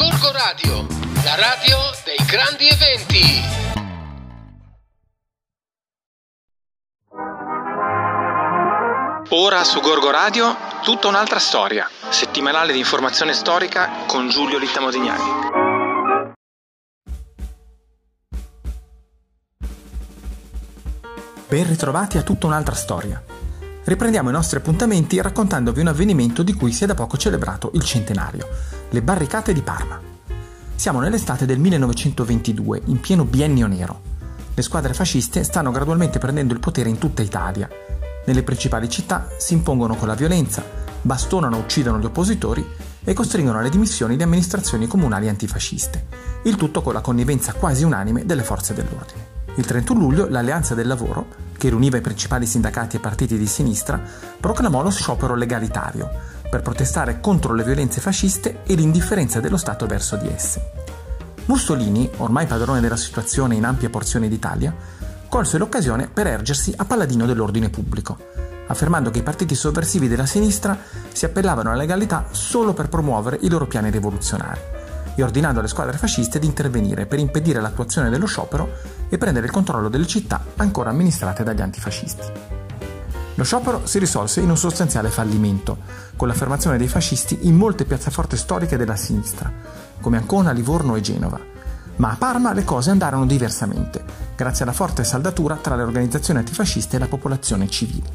Gorgo Radio, la radio dei grandi eventi. Ora su Gorgo Radio, tutta un'altra storia. Settimanale di informazione storica con Giulio Litta Modignani. Ben ritrovati a tutta un'altra storia. Riprendiamo i nostri appuntamenti raccontandovi un avvenimento di cui si è da poco celebrato il centenario, le barricate di Parma. Siamo nell'estate del 1922, in pieno biennio nero. Le squadre fasciste stanno gradualmente prendendo il potere in tutta Italia. Nelle principali città si impongono con la violenza, bastonano e uccidono gli oppositori e costringono alle dimissioni le amministrazioni comunali antifasciste, il tutto con la connivenza quasi unanime delle forze dell'ordine. Il 31 luglio l'Alleanza del Lavoro, che riuniva i principali sindacati e partiti di sinistra, proclamò lo sciopero legalitario per protestare contro le violenze fasciste e l'indifferenza dello Stato verso di esse. Mussolini, ormai padrone della situazione in ampie porzioni d'Italia, colse l'occasione per ergersi a paladino dell'ordine pubblico, affermando che i partiti sovversivi della sinistra si appellavano alla legalità solo per promuovere i loro piani rivoluzionari e ordinando alle squadre fasciste di intervenire per impedire l'attuazione dello sciopero e prendere il controllo delle città ancora amministrate dagli antifascisti. Lo sciopero si risolse in un sostanziale fallimento, con l'affermazione dei fascisti in molte piazzaforte storiche della sinistra, come Ancona, Livorno e Genova. Ma a Parma le cose andarono diversamente, grazie alla forte saldatura tra le organizzazioni antifasciste e la popolazione civile.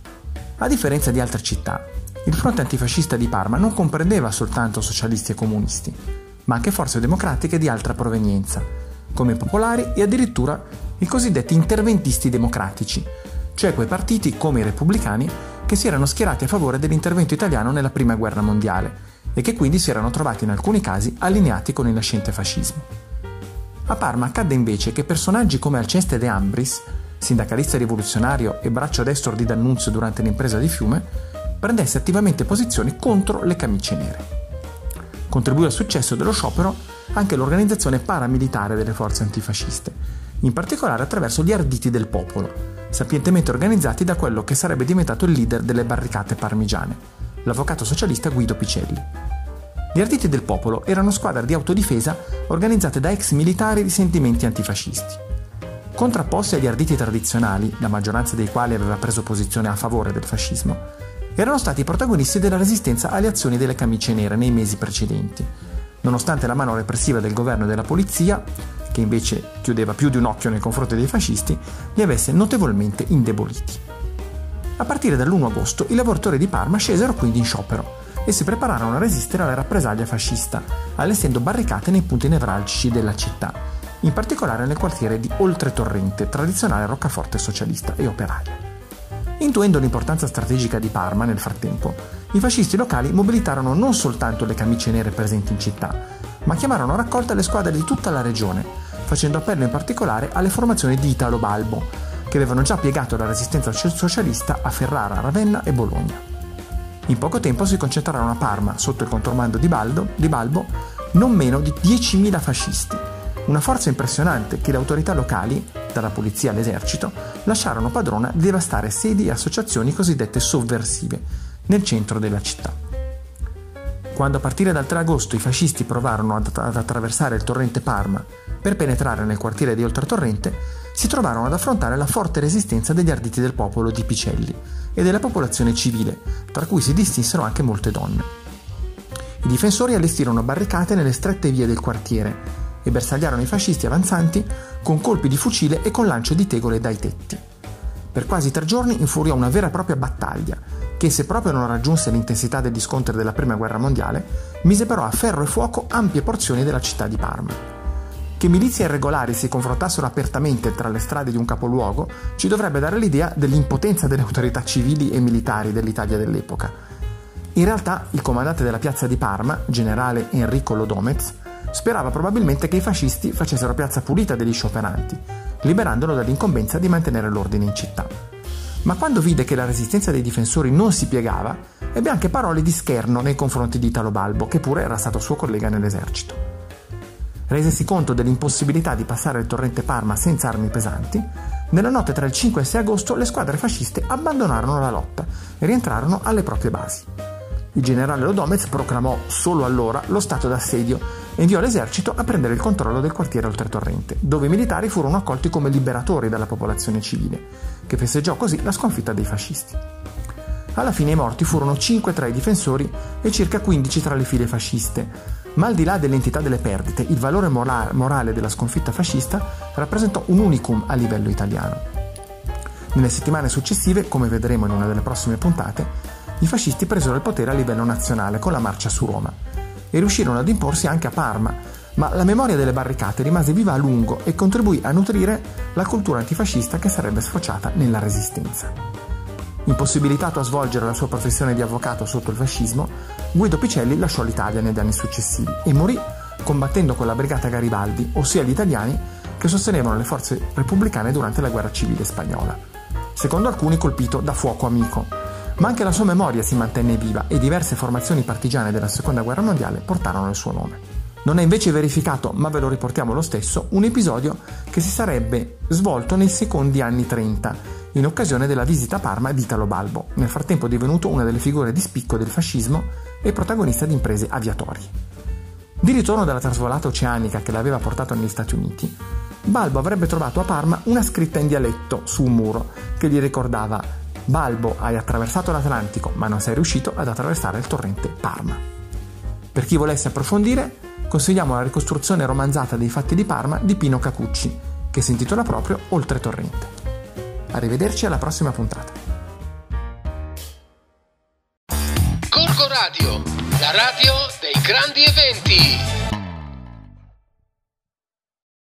A differenza di altre città, il fronte antifascista di Parma non comprendeva soltanto socialisti e comunisti, ma anche forze democratiche di altra provenienza, come i popolari e addirittura i cosiddetti interventisti democratici, cioè quei partiti come i repubblicani che si erano schierati a favore dell'intervento italiano nella Prima Guerra Mondiale e che quindi si erano trovati in alcuni casi allineati con il nascente fascismo. A Parma accadde invece che personaggi come Alceste De Ambris, sindacalista rivoluzionario e braccio destro di D'Annunzio durante l'impresa di Fiume, prendesse attivamente posizioni contro le camicie nere. Contribuì al successo dello sciopero anche l'organizzazione paramilitare delle forze antifasciste, in particolare attraverso gli Arditi del Popolo, sapientemente organizzati da quello che sarebbe diventato il leader delle barricate parmigiane, l'avvocato socialista Guido Picelli. Gli Arditi del Popolo erano squadre di autodifesa organizzate da ex militari di sentimenti antifascisti. Contrapposti agli Arditi tradizionali, la maggioranza dei quali aveva preso posizione a favore del fascismo, erano stati i protagonisti della resistenza alle azioni delle camicie nere nei mesi precedenti, nonostante la mano repressiva del governo e della polizia, che invece chiudeva più di un occhio nei confronti dei fascisti, li avesse notevolmente indeboliti. A partire dall'1 agosto i lavoratori di Parma scesero quindi in sciopero e si prepararono a resistere alla rappresaglia fascista, allestendo barricate nei punti nevralgici della città, in particolare nel quartiere di Oltretorrente, tradizionale roccaforte socialista e operaio. Intuendo l'importanza strategica di Parma, nel frattempo, i fascisti locali mobilitarono non soltanto le camicie nere presenti in città, ma chiamarono a raccolta le squadre di tutta la regione, facendo appello in particolare alle formazioni di Italo Balbo, che avevano già piegato la resistenza socialista a Ferrara, Ravenna e Bologna. In poco tempo si concentrarono a Parma, sotto il contromando di Balbo, non meno di 10.000 fascisti, una forza impressionante che le autorità locali, dalla polizia all'esercito, lasciarono padrona di devastare sedi e associazioni cosiddette sovversive nel centro della città. Quando a partire dal 3 agosto i fascisti provarono ad attraversare il torrente Parma per penetrare nel quartiere di Oltretorrente, si trovarono ad affrontare la forte resistenza degli Arditi del Popolo di Picelli e della popolazione civile, tra cui si distinsero anche molte donne. I difensori allestirono barricate nelle strette vie del quartiere e bersagliarono i fascisti avanzanti con colpi di fucile e con lancio di tegole dai tetti. Per quasi 3 giorni infuriò una vera e propria battaglia, che se proprio non raggiunse l'intensità degli scontri della Prima Guerra Mondiale, mise però a ferro e fuoco ampie porzioni della città di Parma. Che milizie irregolari si confrontassero apertamente tra le strade di un capoluogo ci dovrebbe dare l'idea dell'impotenza delle autorità civili e militari dell'Italia dell'epoca. In realtà il comandante della piazza di Parma, generale Enrico Lodomez, sperava probabilmente che i fascisti facessero piazza pulita degli scioperanti, liberandolo dall'incombenza di mantenere l'ordine in città. Ma quando vide che la resistenza dei difensori non si piegava, ebbe anche parole di scherno nei confronti di Italo Balbo, che pure era stato suo collega nell'esercito. Resesi conto dell'impossibilità di passare il torrente Parma senza armi pesanti, nella notte tra il 5 e il 6 agosto le squadre fasciste abbandonarono la lotta e rientrarono alle proprie basi. Il generale Lodomez proclamò solo allora lo stato d'assedio e inviò l'esercito a prendere il controllo del quartiere Oltretorrente, dove i militari furono accolti come liberatori dalla popolazione civile, che festeggiò così la sconfitta dei fascisti. Alla fine i morti furono 5 tra i difensori e circa 15 tra le file fasciste, ma al di là dell'entità delle perdite, il valore morale della sconfitta fascista rappresentò un unicum a livello italiano. Nelle settimane successive, come vedremo in una delle prossime puntate, i fascisti presero il potere a livello nazionale con la marcia su Roma e riuscirono ad imporsi anche a Parma, ma la memoria delle barricate rimase viva a lungo e contribuì a nutrire la cultura antifascista che sarebbe sfociata nella Resistenza. Impossibilitato a svolgere la sua professione di avvocato sotto il fascismo, Guido Picelli lasciò l'Italia negli anni successivi e morì combattendo con la Brigata Garibaldi, ossia gli italiani che sostenevano le forze repubblicane durante la guerra civile spagnola. Secondo alcuni colpito da fuoco amico, ma anche la sua memoria si mantenne viva e diverse formazioni partigiane della Seconda Guerra Mondiale portarono il suo nome. Non è invece verificato, ma ve lo riportiamo lo stesso, un episodio che si sarebbe svolto nei secondi anni 30, in occasione della visita a Parma di Italo Balbo, nel frattempo divenuto una delle figure di spicco del fascismo e protagonista di imprese aviatorie. Di ritorno dalla trasvolata oceanica che l'aveva portato negli Stati Uniti, Balbo avrebbe trovato a Parma una scritta in dialetto su un muro che gli ricordava: Balbo, hai attraversato l'Atlantico, ma non sei riuscito ad attraversare il torrente Parma. Per chi volesse approfondire, consigliamo la ricostruzione romanzata dei fatti di Parma di Pino Cacucci, che si intitola proprio Oltretorrente. Arrivederci alla prossima puntata. Gorgo Radio, la radio dei grandi eventi.